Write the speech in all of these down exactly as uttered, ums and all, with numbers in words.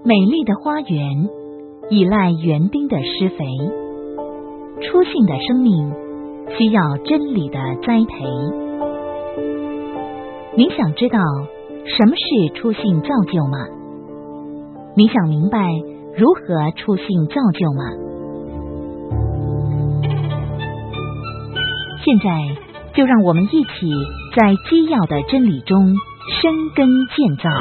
美丽的花园依赖园丁的施肥，初信的生命需要真理的栽培。你想知道什么是初信造就吗？你想明白如何初信造就吗？现在就让我们一起在基要的真理中生根建造。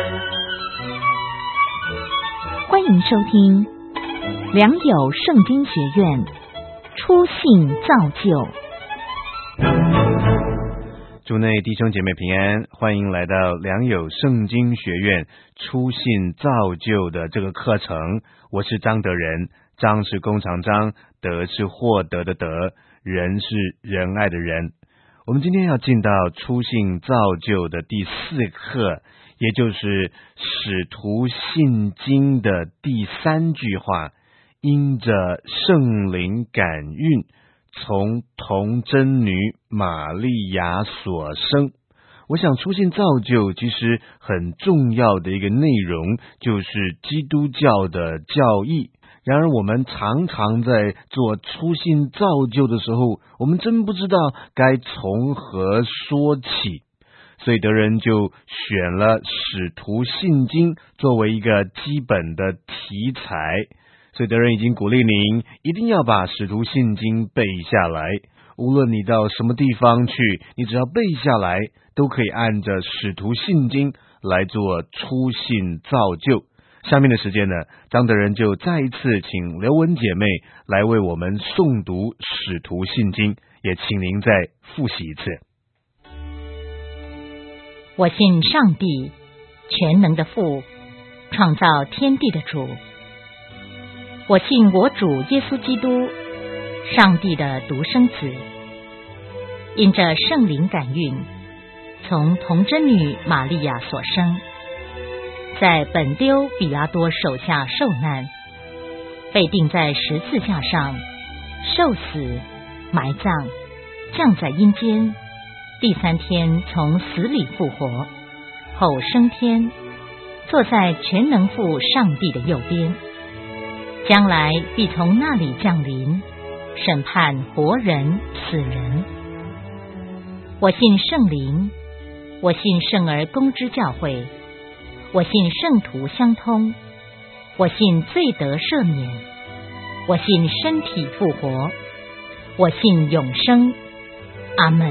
欢迎收听良友圣经学院初信造就。 主内弟兄姐妹平安，欢迎来到良友圣经学院初信造就的这个课程。我是张德仁，张是弓长张，德是获得的德，仁是仁爱的仁。我们今天要进到初信造就的第四课，也就是使徒信经的第三句话，因着圣灵感孕，从童贞女玛利亚所生。我想初信造就其实很重要的一个内容，就是基督教的教义。然而我们常常在做初信造就的时候，我们真不知道该从何说起，所以德仁就选了使徒信经作为一个基本的题材。所以德仁已经鼓励您一定要把使徒信经背下来，无论你到什么地方去，你只要背下来，都可以按着使徒信经来做初信造就。下面的时间呢，张德仁就再一次请刘文姐妹来为我们诵读使徒信经，也请您再复习一次。 我信上帝，全能的父，创造天地的主。我信我主耶稣基督，上帝的独生子，因着圣灵感孕，从童贞女玛利亚所生，在本丢比拉多手下受难，被钉在十字架上，受死，埋葬，降在阴间，第三天从死里复活，后升天，坐在全能父上帝的右边，将来必从那里降临，审判活人死人。我信圣灵，我信圣而公之教会，我信圣徒相通，我信罪得赦免，我信身体复活，我信永生。阿们。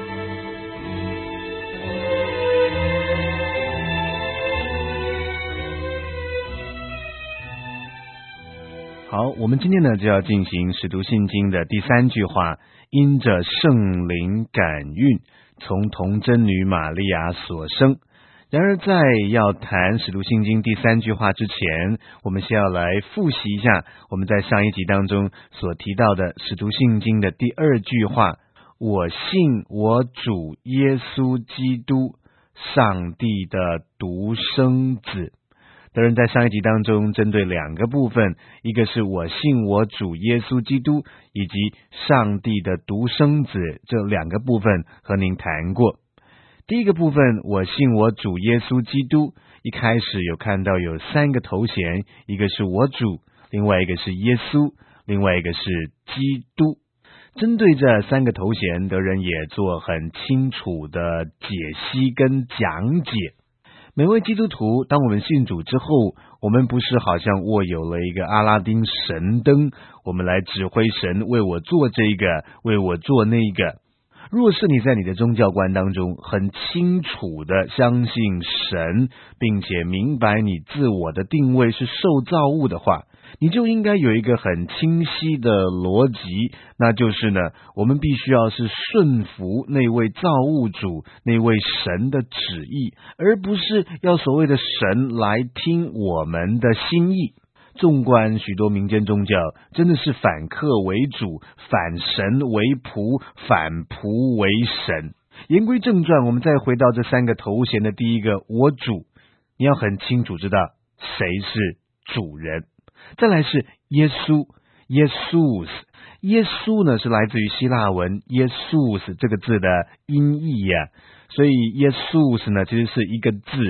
好，我们今天呢就要进行使徒信经的第三句话，因着圣灵感孕，从童贞女玛利亚所生。然而在要谈使徒信经第三句话之前，我们先要来复习一下我们在上一集当中所提到的使徒信经的第二句话，我信我主耶稣基督，上帝的独生子。德仁在上一集当中针对两个部分，一个是我信我主耶稣基督，以及上帝的独生子，这两个部分和您谈过。第一个部分，我信我主耶稣基督，一开始有看到有三个头衔，一个是我主，另外一个是耶稣，另外一个是基督。针对这三个头衔，德仁也做很清楚的解析跟讲解。每位基督徒，当我们信主之后，我们不是好像握有了一个阿拉丁神灯，我们来指挥神为我做这个，为我做那个。若是你在你的宗教观当中很清楚的相信神，并且明白你自我的定位是受造物的话，你就应该有一个很清晰的逻辑，那就是呢，我们必须要是顺服那位造物主，那位神的旨意，而不是要所谓的神来听我们的心意。纵观许多民间宗教，真的是反客为主，反神为仆，反仆为神。言归正传，我们再回到这三个头衔的第一个我主，你要很清楚知道谁是主人。再来是耶稣，耶稣，耶稣呢是来自于希腊文耶稣这个字的音译呀、啊，所以耶稣呢其实是一个字，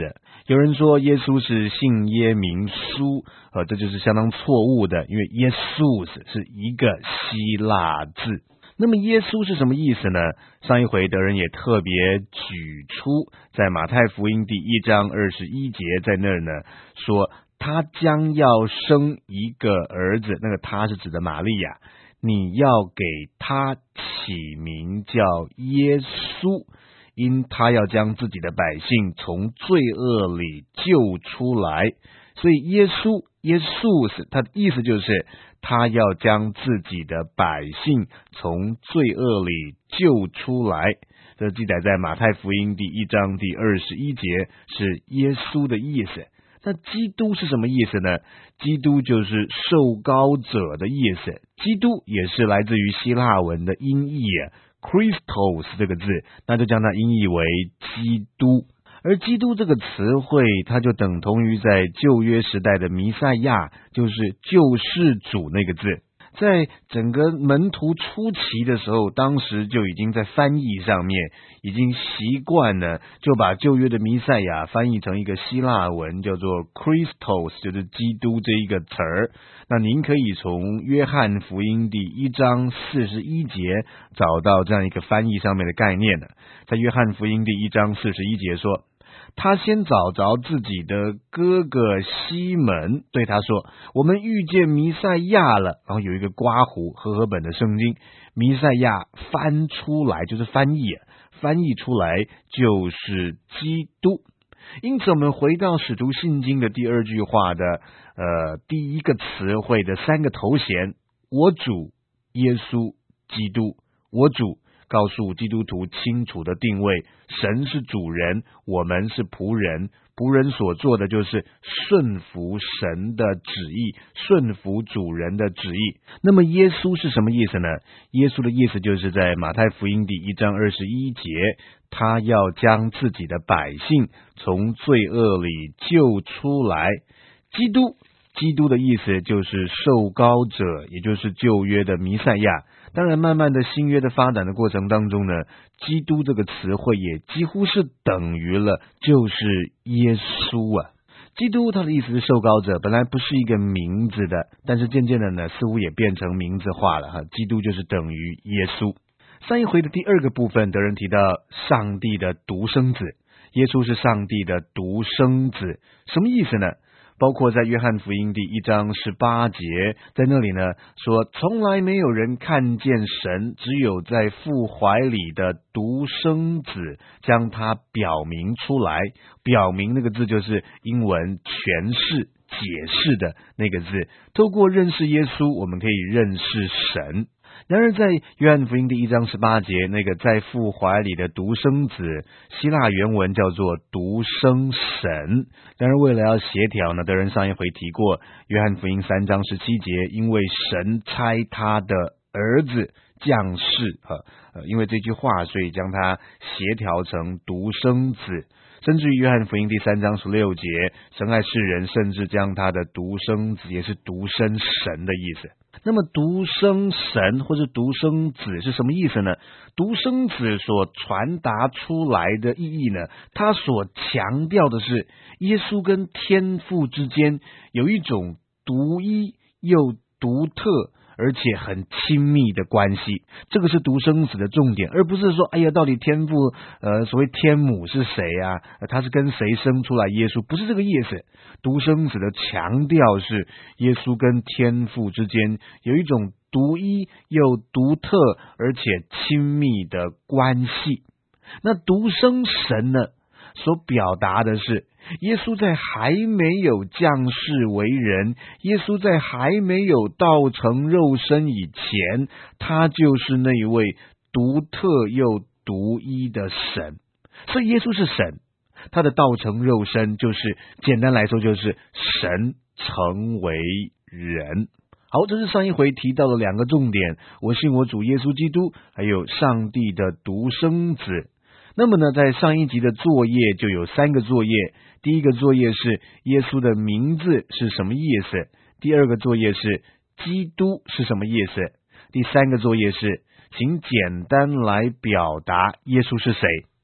有人说耶稣是信耶明苏，呃，这就是相当错误的，因为耶稣是一个希腊字。那么耶稣是什么意思呢？上一回德仁也特别举出，在马太福音第一章二十一节，在那儿呢说他将要生一个儿子，那个他是指的玛利亚，你要给他起名叫耶稣，因他要将自己的百姓从罪恶里救出来。所以耶稣耶稣是他的意思，就是他要将自己的百姓从罪恶里救出来。这记载在马太福音第一章第二十一节，是耶稣的意思。那基督是什么意思呢？基督就是受膏者的意思。基督也是来自于希腊文的音译 Christos 这个字，那就将它音译为基督。而基督这个词汇，它就等同于在旧约时代的弥赛亚，就是救世主那个字。在整个门徒初期的时候，当时就已经在翻译上面已经习惯了，就把旧约的弥赛亚翻译成一个希腊文，叫做 Christos， 就是基督这一个词儿。那您可以从约翰福音第一章四十一节找到这样一个翻译上面的概念的。在约翰福音第一章四十一节说，他先找着自己的哥哥西门，对他说，我们遇见弥赛亚了。然后有一个刮胡和合本的圣经，弥赛亚翻出来就是翻译，翻译出来就是基督。因此我们回到使徒信经的第二句话的呃第一个词汇的三个头衔，我主耶稣基督。我主告诉基督徒清楚的定位，神是主人，我们是仆人，仆人所做的就是顺服神的旨意，顺服主人的旨意。那么耶稣是什么意思呢？耶稣的意思就是在马太福音第一章二十一节，他要将自己的百姓从罪恶里救出来。基督基督的意思就是受膏者，也就是旧约的弥赛亚。当然慢慢的新约的发展的过程当中呢，基督这个词汇也几乎是等于了就是耶稣啊。基督他的意思是受膏者，本来不是一个名字的，但是渐渐的呢，似乎也变成名字化了哈。基督就是等于耶稣。上一回的第二个部分，德仁提到上帝的独生子，耶稣是上帝的独生子，什么意思呢？包括在约翰福音第一章十八节，在那里呢说，从来没有人看见神，只有在父怀里的独生子将他表明出来。表明那个字就是英文诠释解释的那个字，透过认识耶稣，我们可以认识神。然而在约翰福音第一章十八节，那个在父怀里的独生子，希腊原文叫做独生神。然而为了要协调呢，德仁上一回提过约翰福音三章十七节，因为神差他的儿子降世，呃，因为这句话，所以将它协调成独生子。甚至于约翰福音第三章十六节，神爱世人，甚至将他的独生子，也是独生神的意思。那么独生神或者独生子是什么意思呢？独生子所传达出来的意义呢，他所强调的是耶稣跟天父之间有一种独一又独特而且很亲密的关系，这个是独生子的重点，而不是说哎呀，到底天父呃所谓天母是谁啊、呃、他是跟谁生出来耶稣，不是这个意思。独生子的强调是耶稣跟天父之间有一种独一又独特而且亲密的关系。那独生神呢，所表达的是耶稣在还没有降世为人，耶稣在还没有道成肉身以前，他就是那一位独特又独一的神。所以耶稣是神，他的道成肉身就是简单来说就是神成为人。好，这是上一回提到的两个重点，我信我主耶稣基督，还有上帝的独生子。那么呢，在上一集的作业就有三个作业。第一个作业是耶稣的名字是什么意思，第二个作业是基督是什么意思，第三个作业是请简单来表达耶稣是谁。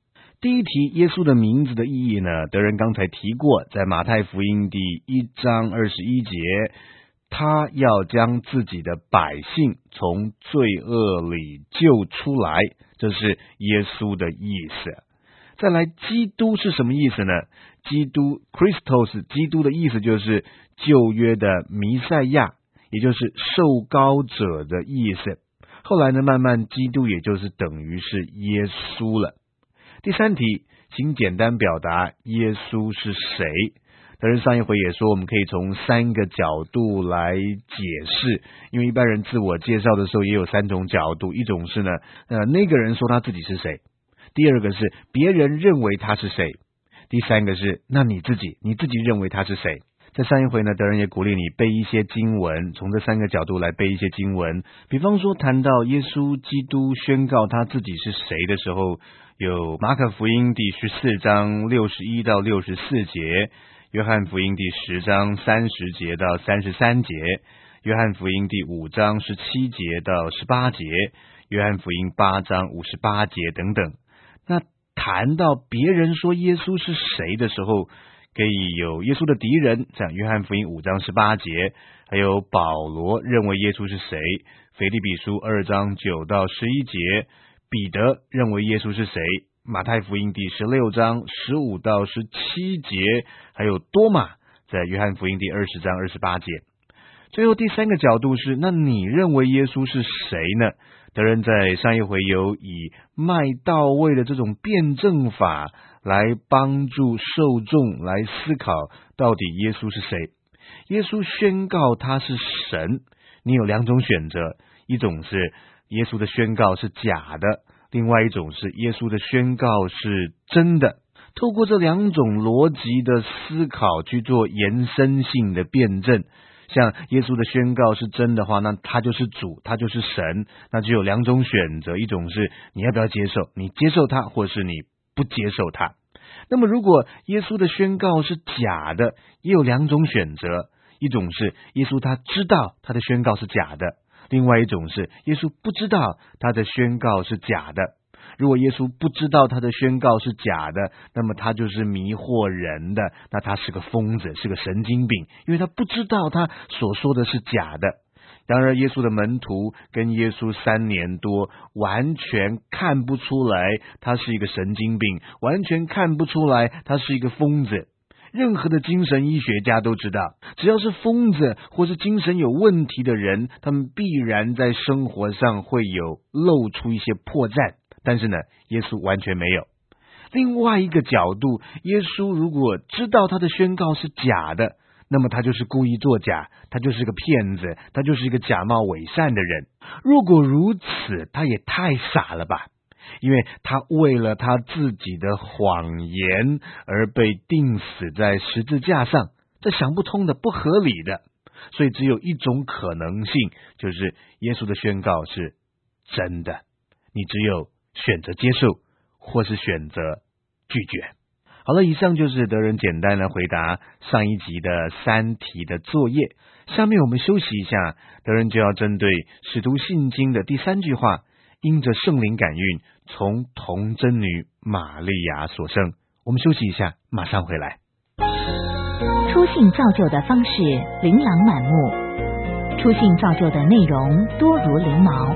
第一题，耶稣的名字的意义呢，德仁刚才提过，在马太福音第一章二十一节，他要将自己的百姓从罪恶里救出来，这是耶稣的意思。再来，基督是什么意思呢？基督 Christos 基督的意思就是旧约的弥赛亚，也就是受膏者的意思。后来呢，慢慢基督也就是等于是耶稣了。第三题，请简单表达耶稣是谁。但是上一回也说，我们可以从三个角度来解释，因为一般人自我介绍的时候也有三种角度，一种是呢，呃，那个人说他自己是谁；第二个是别人认为他是谁；第三个是那你自己，你自己认为他是谁。在上一回呢，德仁也鼓励你背一些经文，从这三个角度来背一些经文。比方说谈到耶稣基督宣告他自己是谁的时候，有马可福音第十四章六十一到六十四节，约翰福音第十章三十节到三十三节，约翰福音第五章十七节到十八节，约翰福音八章五十八节等等。那谈到别人说耶稣是谁的时候，可以有耶稣的敌人，像约翰福音五章十八节，还有保罗认为耶稣是谁，腓立比书二章九到十一节，彼得认为耶稣是谁，马太福音第十六章十五到十七节，还有多马在约翰福音第二十章二十八节。最后第三个角度是，那你认为耶稣是谁呢？德仁在上一回有以麦到位的这种辩证法来帮助受众来思考到底耶稣是谁。耶稣宣告他是神，你有两种选择，一种是耶稣的宣告是假的，另外一种是耶稣的宣告是真的。透过这两种逻辑的思考去做延伸性的辩证，像耶稣的宣告是真的话，那他就是主，他就是神，那就有两种选择，一种是你要不要接受，你接受他，或是你不接受他。那么如果耶稣的宣告是假的，也有两种选择，一种是耶稣他知道他的宣告是假的，另外一种是耶稣不知道他的宣告是假的。如果耶稣不知道他的宣告是假的，那么他就是迷惑人的，那他是个疯子，是个神经病，因为他不知道他所说的是假的。然而耶稣的门徒跟耶稣三年多，完全看不出来他是一个神经病，完全看不出来他是一个疯子。任何的精神医学家都知道，只要是疯子或是精神有问题的人，他们必然在生活上会有露出一些破绽，但是呢，耶稣完全没有。另外一个角度，耶稣如果知道他的宣告是假的，那么他就是故意作假，他就是个骗子，他就是一个假冒伪善的人。如果如此，他也太傻了吧，因为他为了他自己的谎言而被钉死在十字架上，这想不通的，不合理的。所以只有一种可能性，就是耶稣的宣告是真的，你只有选择接受，或是选择拒绝。好了，以上就是德仁简单的回答上一集的三题的作业。下面我们休息一下，德仁就要针对使徒信经的第三句话，因着圣灵感孕，从童贞女玛利亚所生。我们休息一下，马上回来。 初信造就的方式琳琅满目，初信造就的内容多如翎毛。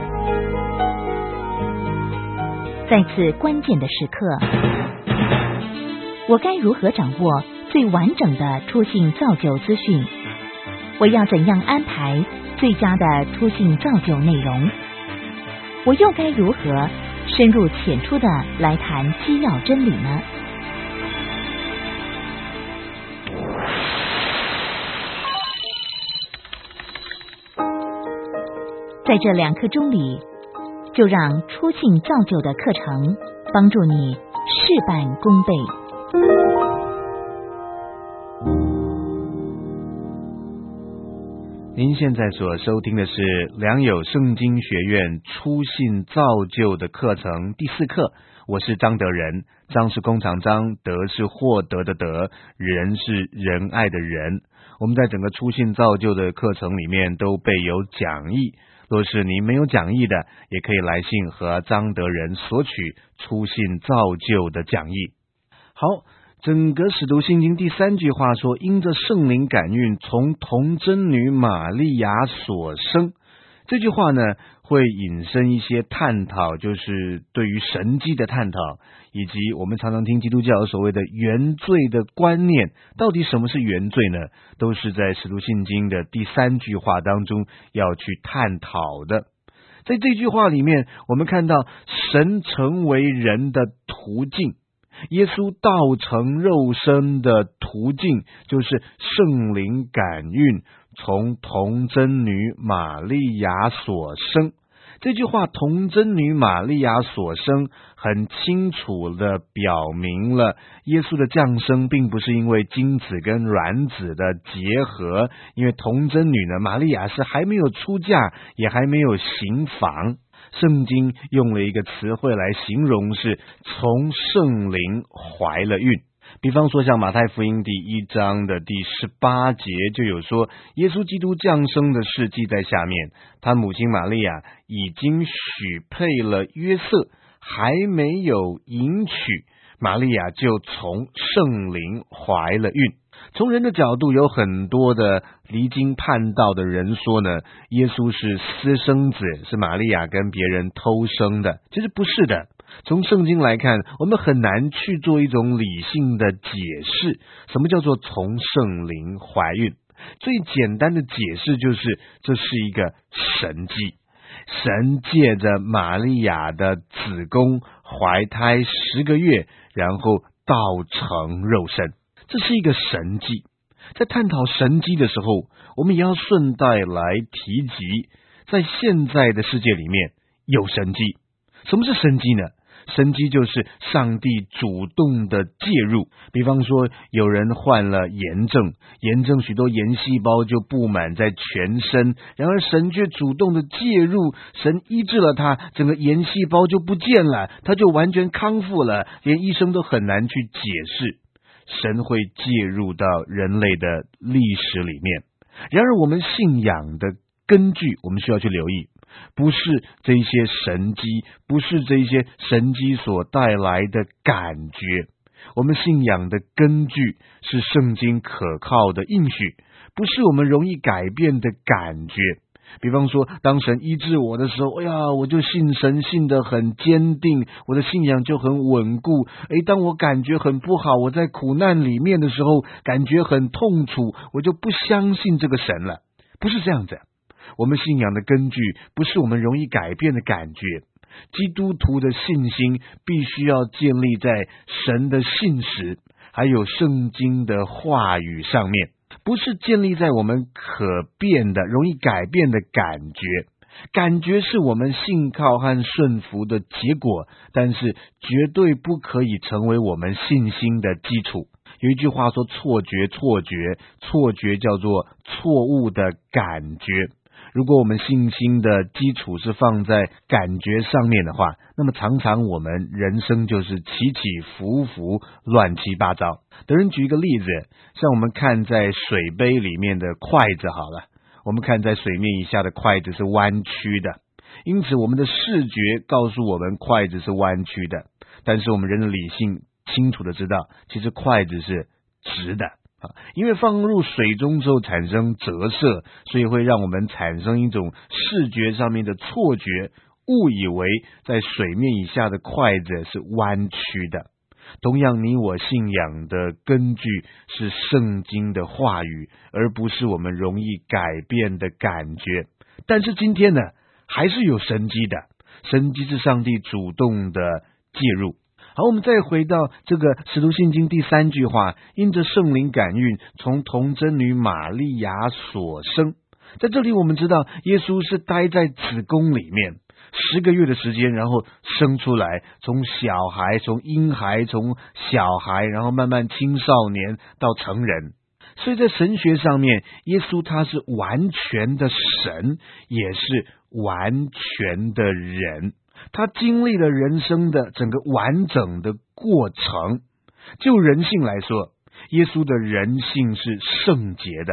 在此关键的时刻，我该如何掌握最完整的初信造就资讯？我要怎样安排最佳的初信造就内容？我又该如何深入浅出的来谈基要真理呢？在这两刻钟里，就让初信造就的课程帮助你事半功倍。 您现在所收听的是良友圣经学院初信造就的课程第四课，我是张德仁，张是弓长张，德是获得的德，仁是仁爱的仁。我们在整个初信造就的课程里面都备有讲义， 若是您没有讲义的，也可以来信和张德仁索取初信造就的讲义。好，整个使徒信经第三句话说，因着圣灵感孕，从童贞女玛利亚所生。这句话呢，会引申一些探讨，就是对于神迹的探讨，以及我们常常听基督教有所谓的原罪的观念。到底什么是原罪呢？都是在使徒信经的第三句话当中要去探讨的。在这句话里面，我们看到神成为人的途径，耶稣道成肉身的途径就是圣灵感孕，从童贞女玛利亚所生。这句话童贞女玛利亚所生很清楚地表明了耶稣的降生并不是因为精子跟卵子的结合，因为童贞女呢，玛利亚是还没有出嫁，也还没有行房。圣经用了一个词汇来形容，是从圣灵怀了孕。比方说像马太福音第一章的第十八节就有说，耶稣基督降生的事记在下面，他母亲玛利亚已经许配了约瑟，还没有迎娶，玛利亚就从圣灵怀了孕。从人的角度，有很多的离经叛道的人说呢，耶稣是私生子，是玛利亚跟别人偷生的。其实不是的，从圣经来看，我们很难去做一种理性的解释，什么叫做从圣灵怀孕。最简单的解释就是，这是一个神迹，神借着玛利亚的子宫怀胎十个月，然后道成肉身，这是一个神迹。在探讨神迹的时候，我们也要顺带来提及，在现在的世界里面有神迹。什么是神迹呢？神迹就是上帝主动的介入。比方说有人患了炎症，炎症许多炎细胞就布满在全身，然而神却主动的介入，神医治了他，整个炎细胞就不见了，他就完全康复了，连医生都很难去解释。神会介入到人类的历史里面。然而我们信仰的根据，我们需要去留意，不是这些神迹，不是这些神迹所带来的感觉。我们信仰的根据是圣经可靠的应许，不是我们容易改变的感觉。比方说，当神医治我的时候，哎呀，我就信神，信得很坚定，我的信仰就很稳固。诶，当我感觉很不好，我在苦难里面的时候，感觉很痛楚，我就不相信这个神了。不是这样子。我们信仰的根据不是我们容易改变的感觉。基督徒的信心必须要建立在神的信实，还有圣经的话语上面，不是建立在我们可变的、容易改变的感觉。感觉是我们信靠和顺服的结果，但是绝对不可以成为我们信心的基础。有一句话说，错觉，错觉，错觉叫做错误的感觉。如果我们信心的基础是放在感觉上面的话，那么常常我们人生就是起起伏伏，乱七八糟。德仁举一个例子，像我们看在水杯里面的筷子好了，我们看在水面以下的筷子是弯曲的，因此我们的视觉告诉我们筷子是弯曲的，但是我们人的理性清楚的知道，其实筷子是直的。因为放入水中之后产生折射，所以会让我们产生一种视觉上面的错觉，误以为在水面以下的筷子是弯曲的。同样，你我信仰的根据是圣经的话语，而不是我们容易改变的感觉。但是今天呢，还是有神迹的，神迹是上帝主动的介入。好，我们再回到这个使徒信经第三句话，因着圣灵感孕，从童贞女玛利亚所生。在这里我们知道，耶稣是待在子宫里面十个月的时间，然后生出来，从小孩，从婴孩，从小孩，然后慢慢青少年到成人。所以在神学上面，耶稣他是完全的神，也是完全的人。他经历了人生的整个完整的过程。就人性来说，耶稣的人性是圣洁的，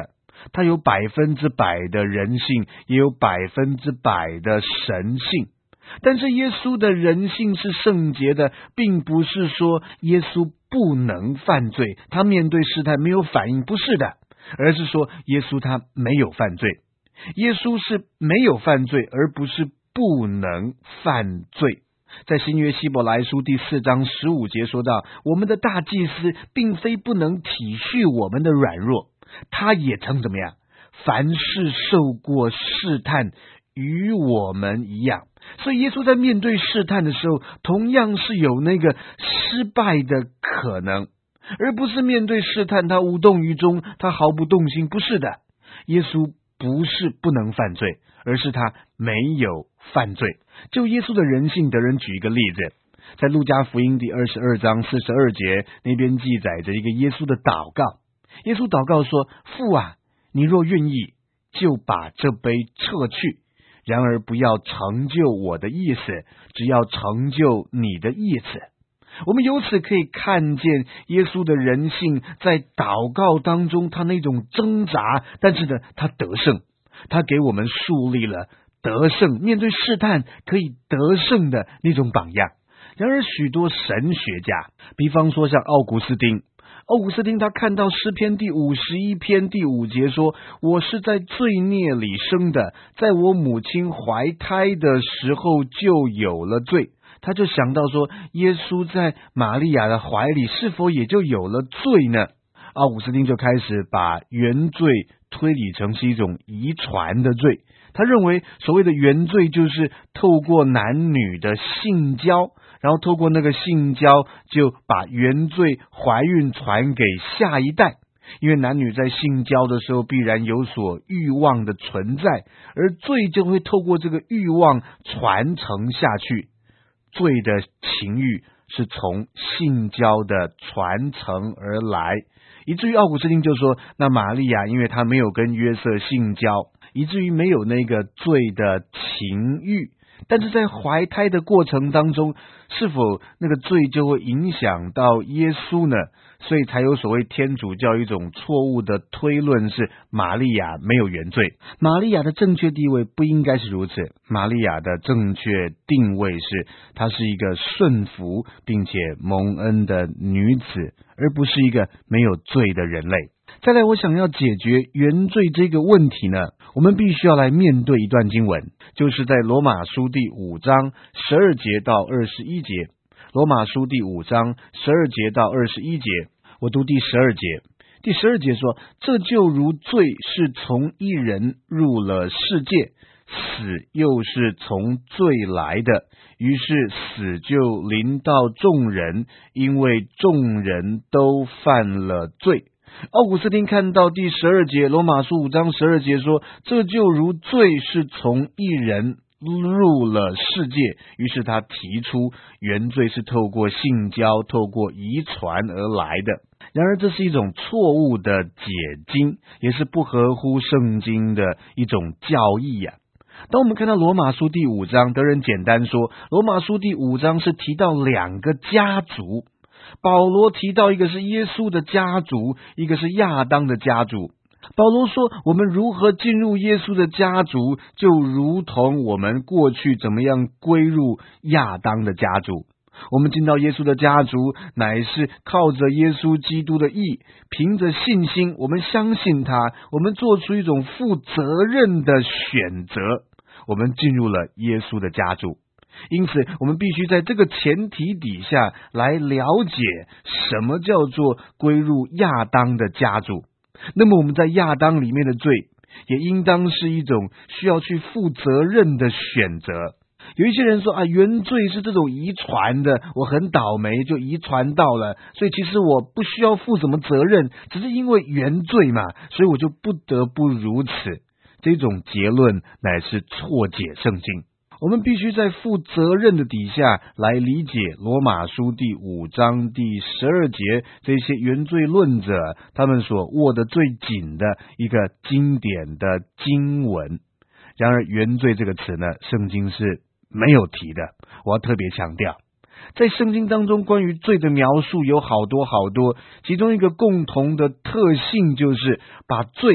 他有百分之百的人性，也有百分之百的神性。但是耶稣的人性是圣洁的，并不是说耶稣不能犯罪，他面对试探没有反应，不是的，而是说耶稣他没有犯罪。耶稣是没有犯罪，而不是不能犯罪。在新约希伯来书第四章十五节说到，我们的大祭司并非不能体恤我们的软弱，他也曾怎么样，凡事受过试探，与我们一样。所以耶稣在面对试探的时候，同样是有那个失败的可能，而不是面对试探他无动于衷，他毫不动心。不是的，耶稣不是不能犯罪，而是他没有犯罪。就耶稣的人性，得人举一个例子，在路加福音第二十二章四十二节那边记载着一个耶稣的祷告。耶稣祷告说，父啊，你若愿意，就把这杯撤去，然而不要成就我的意思，只要成就你的意思。我们由此可以看见耶稣的人性在祷告当中他那种挣扎，但是呢，他得胜，他给我们树立了得胜，面对试探可以得胜的那种榜样。然而许多神学家，比方说像奥古斯丁，奥古斯丁他看到诗篇第五十一篇第五节说，我是在罪孽里生的，在我母亲怀胎的时候就有了罪。他就想到说，耶稣在玛利亚的怀里是否也就有了罪呢？奥古斯丁就开始把原罪推理成是一种遗传的罪。他认为所谓的原罪就是透过男女的性交，然后透过那个性交就把原罪怀孕传给下一代。因为男女在性交的时候必然有所欲望的存在，而罪就会透过这个欲望传承下去。罪的情欲是从性交的传承而来，以至于奥古斯丁就说，那玛利亚因为她没有跟约瑟性交，以至于没有那个罪的情欲，但是在怀胎的过程当中，是否那个罪就会影响到耶稣呢？所以才有所谓天主教一种错误的推论，是玛利亚没有原罪。玛利亚的正确地位不应该是如此，玛利亚的正确定位是她是一个顺服并且蒙恩的女子，而不是一个没有罪的人类。再来，我想要解决原罪这个问题呢，我们必须要来面对一段经文，就是在罗马书第五章十二节到二十一节。罗马书第五章十二节到二十一节，我读第十二节。第十二节说，这就如罪是从一人入了世界，死又是从罪来的，于是死就临到众人，因为众人都犯了罪。奥古斯丁看到第十二节，罗马书五章十二节说，这就如罪是从一人入了世界，于是他提出原罪是透过性交透过遗传而来的。然而这是一种错误的解经，也是不合乎圣经的一种教义呀、啊。当我们看到罗马书第五章，得人简单说，罗马书第五章是提到两个家族，保罗提到一个是耶稣的家族，一个是亚当的家族。保罗说，我们如何进入耶稣的家族，就如同我们过去怎么样归入亚当的家族。我们进到耶稣的家族，乃是靠着耶稣基督的义，凭着信心，我们相信他，我们做出一种负责任的选择，我们进入了耶稣的家族。因此我们必须在这个前提底下来了解什么叫做归入亚当的家族。那么我们在亚当里面的罪，也应当是一种需要去负责任的选择。有一些人说啊，原罪是这种遗传的，我很倒霉就遗传到了，所以其实我不需要负什么责任，只是因为原罪嘛，所以我就不得不如此。这种结论乃是错解圣经。我们必须在负责任的底下来理解罗马书第五章第十二节这些原罪论者他们所握得最紧的一个经典的经文。然而原罪这个词呢，圣经是没有提的。我要特别强调，在圣经当中关于罪的描述有好多好多，其中一个共同的特性就是把罪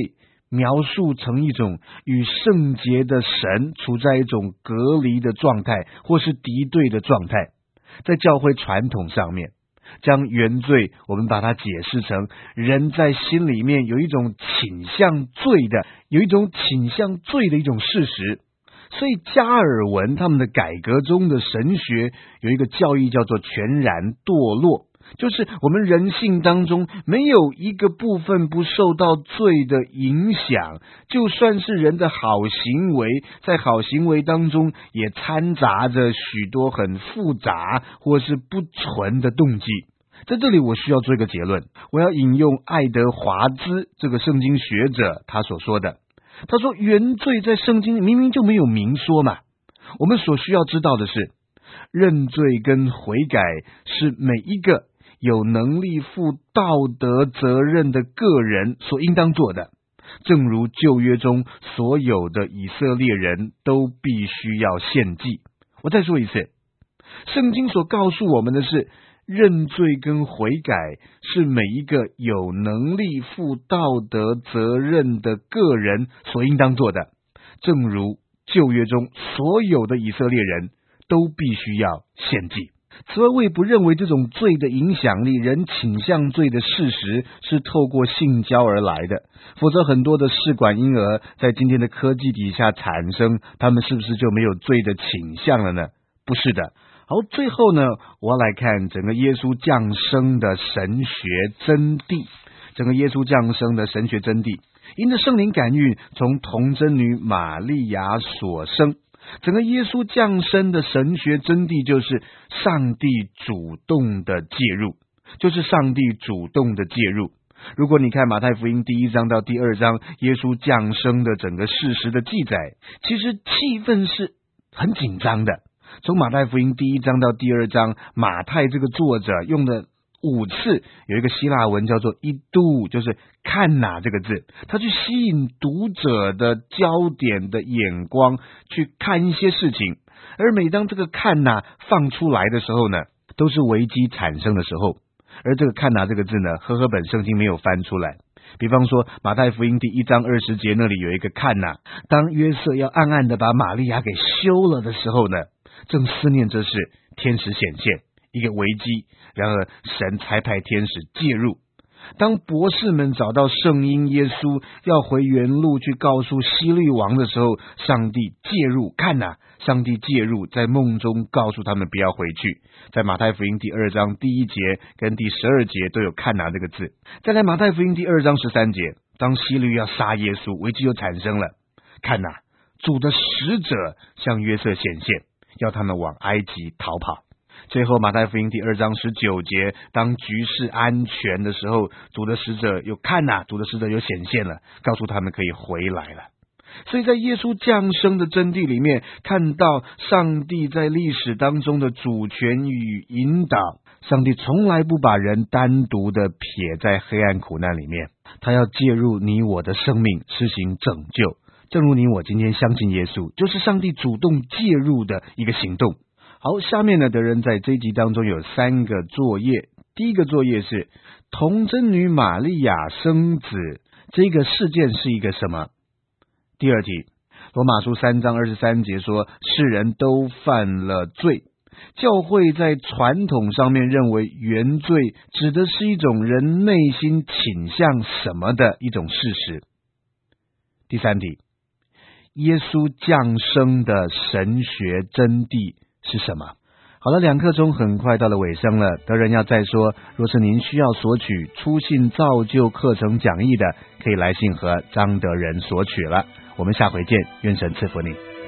描述成一种与圣洁的神处在一种隔离的状态，或是敌对的状态。在教会传统上面，将原罪我们把它解释成人在心里面有一种倾向罪的，有一种倾向罪的一种事实。所以加尔文他们的改革中的神学有一个教义叫做全然堕落，就是我们人性当中没有一个部分不受到罪的影响，就算是人的好行为，在好行为当中也掺杂着许多很复杂或是不纯的动机。在这里我需要做一个结论，我要引用爱德华兹这个圣经学者他所说的，他说原罪在圣经明明就没有明说嘛，我们所需要知道的是，认罪跟悔改是每一个有能力负道德责任的个人所应当做的，正如旧约中所有的以色列人都必须要献祭。我再说一次，圣经所告诉我们的是，认罪跟悔改是每一个有能力负道德责任的个人所应当做的，正如旧约中所有的以色列人都必须要献祭。此外，我也不认为这种罪的影响力，人倾向罪的事实是透过性交而来的，否则很多的试管婴儿在今天的科技底下产生，他们是不是就没有罪的倾向了呢？不是的。好，最后呢，我要来看整个耶稣降生的神学真谛。整个耶稣降生的神学真谛，因着圣灵感孕，从童贞女玛利亚所生。整个耶稣降生的神学真谛就是上帝主动的介入，就是上帝主动的介入。如果你看马太福音第一章到第二章耶稣降生的整个事实的记载，其实气氛是很紧张的。从马太福音第一章到第二章，马太这个作者用了五次有一个希腊文叫做一度，就是看哪这个字，他去吸引读者的焦点的眼光去看一些事情，而每当这个看哪放出来的时候呢，都是危机产生的时候。而这个看哪这个字呢，和合本圣经没有翻出来。比方说马太福音第一章二十节那里有一个看哪，当约瑟要暗暗的把玛利亚给休了的时候呢，正思念这事，天使显现，一个危机，然而神才派天使介入。当博士们找到圣婴耶稣要回原路去告诉希律王的时候，上帝介入，看哪，上帝介入，在梦中告诉他们不要回去。在马太福音第二章第一节跟第十二节都有看哪这个字。再来马太福音第二章十三节，当希律要杀耶稣，危机就产生了，看哪，主的使者向约瑟显现，要他们往埃及逃跑。最后马太福音第二章十九节，当局势安全的时候，主的使者又看哪，主的使者又显现了，告诉他们可以回来了。所以在耶稣降生的真谛里面，看到上帝在历史当中的主权与引导。上帝从来不把人单独的撇在黑暗苦难里面，他要介入你我的生命，施行拯救。正如你我今天相信耶稣，就是上帝主动介入的一个行动。好，下面呢，德仁在这一集当中有三个作业。第一个作业是童贞女玛利亚生子，这个事件是一个什么？第二题，罗马书三章二十三节说，世人都犯了罪。教会在传统上面认为原罪指的是一种人内心倾向什么的一种事实。第三题，耶稣降生的神学真谛是什么？好了，两课中很快到了尾声了，德仁要再说，若是您需要索取初信造就课程讲义的，可以来信和张德仁索取了。我们下回见，愿神赐福你。